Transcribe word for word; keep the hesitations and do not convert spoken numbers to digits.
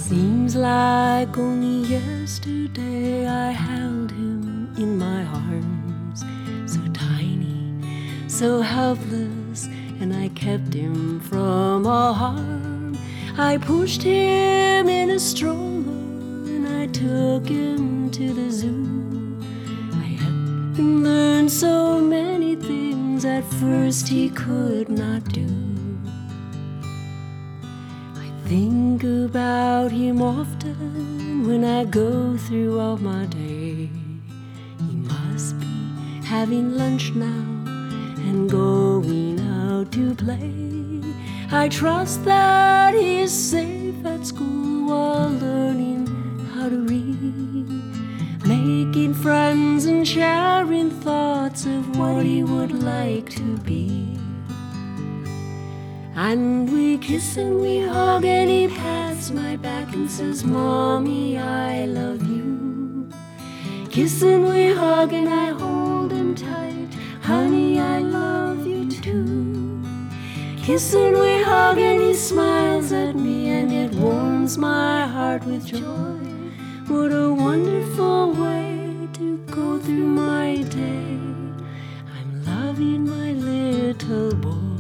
Seems like only yesterday I held him in my arms, so tiny, so helpless, and I kept him from all harm. I pushed him in a stroller and I took him to the zoo. I helped him learn so many things at first he could not do. Think about him often when I go throughout my day. He must be having lunch now and going out to play. I trust that he is safe at school while learning how to read, making friends and sharing thoughts of what he would like to be. And we kiss and we hug and he pats my back and says, "Mommy, I love you." Kiss and we hug and I hold him tight, "Honey, I love you too." Kiss and we hug and he smiles at me and it warms my heart with joy. What a wonderful way to go through my day. I'm loving my little boy.